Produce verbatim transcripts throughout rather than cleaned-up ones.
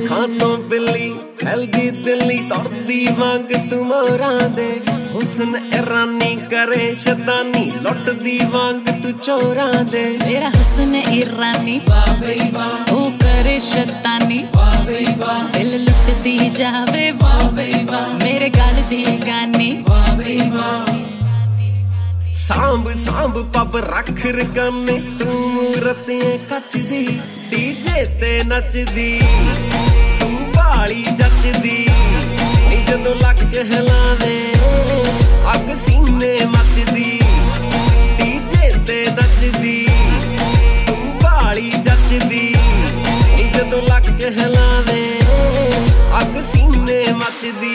ਅੱਖਾਂ ਤੋਂ ਬਿੱਲੀ ਹੈਲਦੀ ਦਿੱਲੀ ਤੁਰਦੀ ਵਾਂਗ ਤੂੰ ਮੋਰਾਂ ਦੇ ਹੁਸਨ ਇਰਾਨੀ ਕਰੇ ਸ਼ੈਤਾਨੀ ਲੁੱਟਦੀ ਵਾਂਗ ਤੂੰ ਚੋਰਾਂ ਦੇ ਮੇਰਾ ਹੁਸਨ ਇਰਾਨੀ ਵਾਹ ਬਈ ਵਾਹ ਉਹ ਕਰੇ ਸ਼ੈਤਾਨੀ ਵਾਹ ਬਈ ਵਾਹ ਦਿਲ ਲੁੱਟਦੀ ਜਾਵੇ ਵਾਹ ਬਈ ਵਾਹ ਮੇਰੇ ਗਲ ਦੀ ਗਾਨੀ ਵਾਹ ਬਈ ਵਾਹ ਸਾਂਭ ਸਾਂਭ ਪੱਬ ਰੱਖ ਰਕਾਨੇ ਤੂੰ ਮੂਰਤੀਆਂ ਕੱਚਦੀ ਡੀਜੇ ਤੇ ਨੱਚਦੀ ਤੂੰ ਵਾਲੀ ਜੱਚਦੀ ਨੀ ਜਦੋਂ ਲੱਕ ਹਿਲਾਵੇ ਅੱਗ ਸੀਨੇ ਮੱਚਦੀ ਡੀਜੇ ਤੇ ਨੱਚਦੀ ਤੂੰ ਵਾਲੀ ਜੱਚਦੀ ਨੀ ਜਦੋਂ ਲੱਕ ਹਿਲਾਵੇ ਅੱਗ ਸੀਨੇ ਮੱਚਦੀ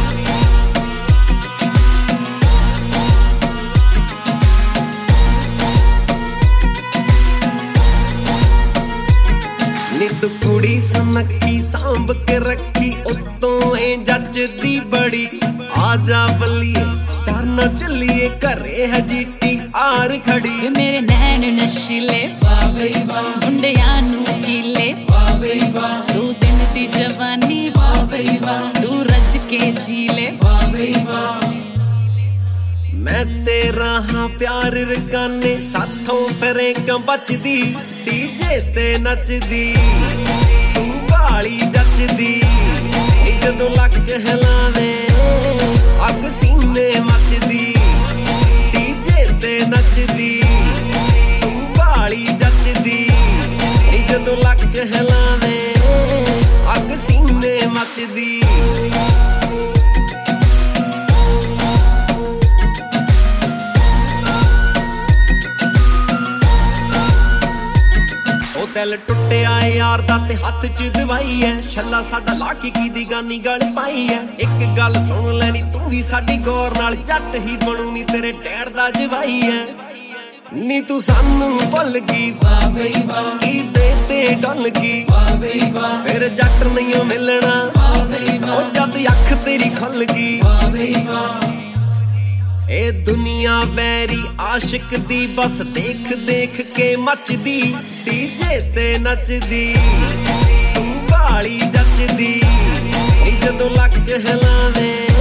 ਨੀ ਤੂੰ ਕੁੜੀ ਸੁਨੱਖੀ ਸਾਂਭ ਕੇ ਰੱਖੀ ਉਤੋਂ ਏ ਜੱਜਦੀ ਬੜੀ ਆ ਜਾ ਬੱਲੀਏ ਡਰ ਨਾ ਚੱਲੀਏ ਘਰੇ ਹਜੀਟੀ ਆਰ ਖੜੀ ਮੇਰੇ ਨੈਣ ਨਸ਼ੀਲੇ ਵਾਹ ਬਈ ਵਾਹ ਮੁੰਡਿਆਂ ਨੂੰ ਕੀਲੇ ਵਾਹ ਬਈ ਵਾਹ ਤੂੰ ਦਿਨ ਦੀ ਜਵਾਨੀ ਵਾਹ ਬਈ ਵਾਹ ਤੂੰ ਰੱਜ ਕੇ ਜੀਲੇ ਵਾਹ ਬਈ ਵਾਹ ਮੈਂ ਤੇਰਾ ਹਾਂ ਪਿਆਰ ਰਕਾਨੇ ਸਾਥੋਂ ਫਿਰੇ ਕਿਉਂ ਬਚਦੀ ਡੀਜੇ ਤੇ ਨੱਚਦੀ ਤੂੰ ਵਾਲੀ ਜੱਚਦੀ ਨੀ ਜਦੋਂ ਲੱਕ ਹਿਲਾਵੇ ਅੱਗ ਸੀਨੇ ਮੱਚਦੀ ਡੀਜੇ ਤੇ ਨੱਚਦੀ ਤੂੰ ਵਾਲੀ ਜੱਚਦੀ ਨੀ ਜਦੋਂ ਲੱਕ ਹਿਲਾਵੇ ਅੱਗ ਸੀਨੇ ਮੱਚਦੀ ਦਿਲ ਟੁੱਟਿਆ ਯਾਰ ਦਾ ਤੇ ਹੱਥ ਚ ਦਵਾਈ ਐ ਛੱਲਾ ਸਾਡਾ ਲਾ ਕੇ ਕੀ ਦੀ ਗਾਨੀ ਗਲ ਪਾਈ ਐ ਇੱਕ ਗੱਲ ਸੁਣ ਲੈਣੀ ਤੂੰ ਵੀ ਸਾਡੀ ਗੌਰ ਨਾਲ ਜੱਟ ਹੀ ਬਣੂ ਨੀ ਤੇਰੇ ਡੈਡ ਦਾ ਜਵਾਈ ਐ ਨੀ ਤੂੰ ਸਾਨੂੰ ਭੁੱਲ ਗਈ ਵਾਹ ਬਈ ਵਾਹ ਕੀ ਦੇ ਤੇ ਡੁੱਲ ਗਈ ਵਾਹ ਬਈ ਵਾਹ ਫਿਰ ਜੱਟ ਨਹੀਂ ਮਿਲਣਾ ਵਾਹ ਬਈ ਵਾਹ ਉਹ ਜਦ ਅੱਖ ਤੇਰੀ ਖੁੱਲ ਗਈ ਵਾਹ ਬਈ ਵਾਹ ਇਹ ਦੁਨੀਆ ਵੈਰੀ ਆਸ਼ਿਕ ਦੀ ਬਸ ਦੇਖ ਦੇਖ ਕੇ ਮੱਚਦੀ ਡੀਜੇ ਤੇ ਨੱਚਦੀ ਤੂੰ ਵਾਲੀ ਜੱਚਦੀ ਨੀ ਜਦੋਂ ਲੱਕ ਹਿਲਾਵੇ